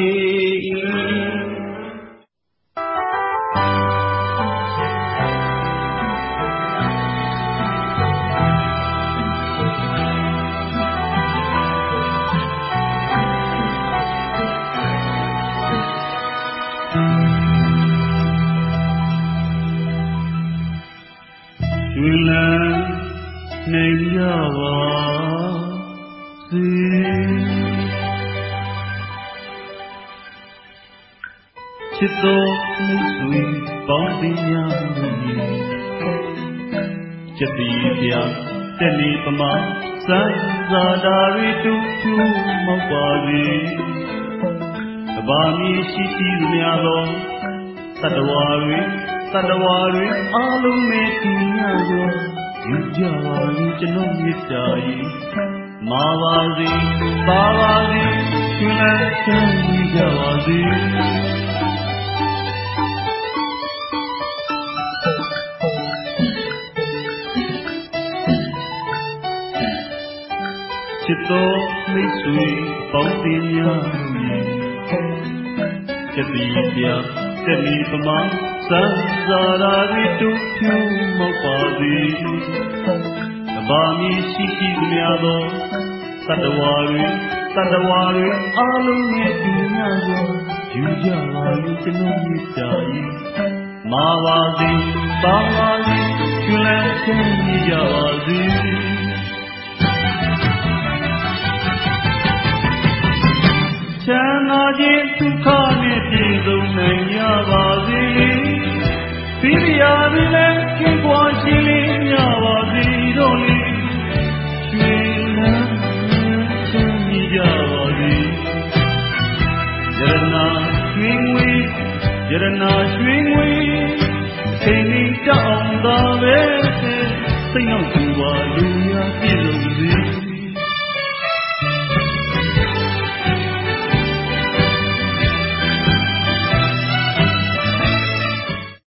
နေရပါစေချစ်တော်မိတ်ဆွေပေါင်းတင်များလို့ချစ်သည်ပြတဲ့နေပမာစံစာတာရီတူတူမောက်ပါစေတဘာမီရှိရှိများသောတတဝါတွေအားလုံးနဲ့တူများသောယူကြပါရင်ကျွန်တော်မြတ်တာကြီးမာပါစေပါပါစေရှင်လည်းချမ်းသာကြပါစေချစ်တော်မိတ်ဆွေပေါင်းတင်များချစ်ပြီးပြတဲ့ဒီပမာစံစာရာရီတူဖြူမောက်ပါစေတဘာမီရှိရှိများသောတတဝါတွေအားလုံးနဲ့တူများသောယူကြပါလိကျွန်တော်မြတ်တာကြီးမာပါစေပါပါစေရှင်လည်းချမ်းသာကြပါစေချမ်းသာခြင်းဒုက္ခနဲ့ပြည့်စုံနိုင်ကြပါစေသီရိယာသည်လည်းကင်းကွာရှိလေးကြပါစေတို့လေရွှေလန်းချမ်းမြေကြပါစေယရနာရွှေငွေစိတ်နေတောင်းတာပဲစိတ်နှောက်သူပါလူများပြည့်စုံစေ